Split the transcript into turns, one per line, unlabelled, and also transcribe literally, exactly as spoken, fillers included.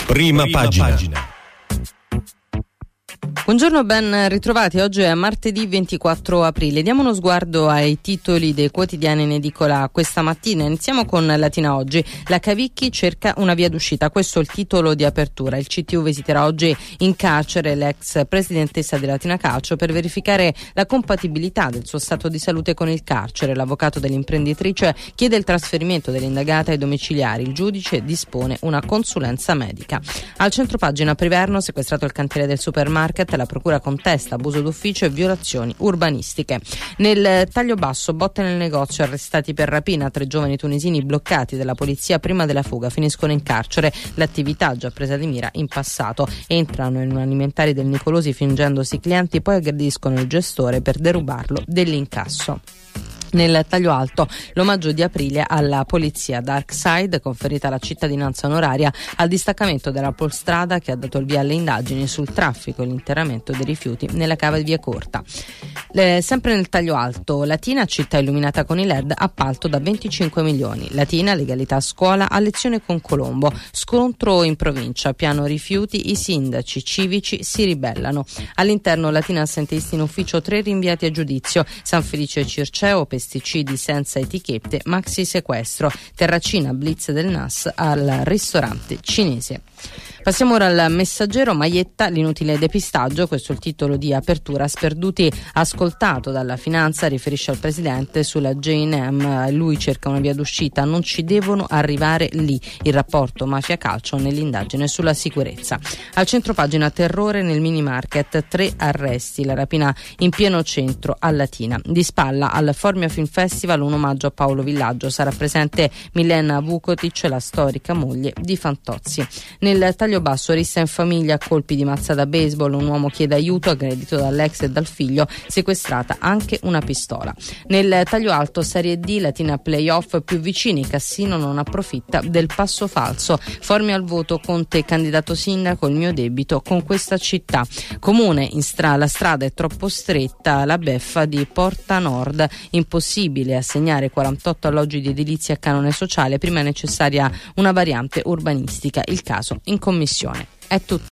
Prima, Prima pagina. pagina.
Buongiorno, ben ritrovati. Oggi è martedì ventiquattro aprile. Diamo uno sguardo ai titoli dei quotidiani in edicola questa mattina. Iniziamo con Latina Oggi. La Cavicchi cerca una via d'uscita. Questo è il titolo di apertura. Il C T U visiterà oggi in carcere l'ex presidentessa di Latina Calcio per verificare la compatibilità del suo stato di salute con il carcere. L'avvocato dell'imprenditrice chiede il trasferimento dell'indagata ai domiciliari. Il giudice dispone una consulenza medica. Al centropagina, Priverno, sequestrato il cantiere del supermarket. La procura contesta abuso d'ufficio e violazioni urbanistiche. Nel taglio basso, botte nel negozio, arrestati per rapina, tre giovani tunisini bloccati dalla polizia prima della fuga finiscono in carcere. L'attività già presa di mira in passato. Entrano in un alimentari del Nicolosi fingendosi clienti, poi aggrediscono il gestore per derubarlo dell'incasso. Nel taglio alto, l'omaggio di aprile alla polizia. Darkside, conferita la cittadinanza onoraria al distaccamento della Polstrada che ha dato il via alle indagini sul traffico e l'interramento dei rifiuti nella cava di Via Corta. Le, sempre nel taglio alto, Latina, città illuminata con i L E D, appalto da venticinque milioni. Latina, legalità a scuola, a lezione con Colombo. Scontro in provincia, piano rifiuti, i sindaci civici si ribellano. All'interno, Latina assentisti in ufficio, tre rinviati a giudizio. San Felice Circeo, pesticidi senza etichette, maxi sequestro. Terracina, blitz del N A S al ristorante cinese. Passiamo ora al Messaggero. Maietta, l'inutile depistaggio, questo è il titolo di apertura. Sperduti ascoltato dalla finanza, riferisce al presidente sulla J and M, lui cerca una via d'uscita, non ci devono arrivare lì. Il rapporto mafia-calcio nell'indagine sulla sicurezza. Al centropagina, terrore nel mini market, tre arresti, la rapina in pieno centro a Latina. Di spalla al Formia Film Festival un omaggio a Paolo Villaggio, sarà presente Milena Vukotic, la storica moglie di Fantozzi. Nel taglio basso, rissa in famiglia a colpi di mazza da baseball, un uomo chiede aiuto, aggredito dall'ex e dal figlio, sequestrata anche una pistola. Nel taglio alto, Serie D, Latina playoff più vicini, Cassino non approfitta del passo falso. Formia al voto, Conte candidato sindaco, il mio debito con questa città. Comune, in stra- la strada è troppo stretta, la beffa di Porta Nord, impossibile assegnare quarantotto alloggi di edilizia a canone sociale, prima è necessaria una variante urbanistica, il caso in commissione. È tutto.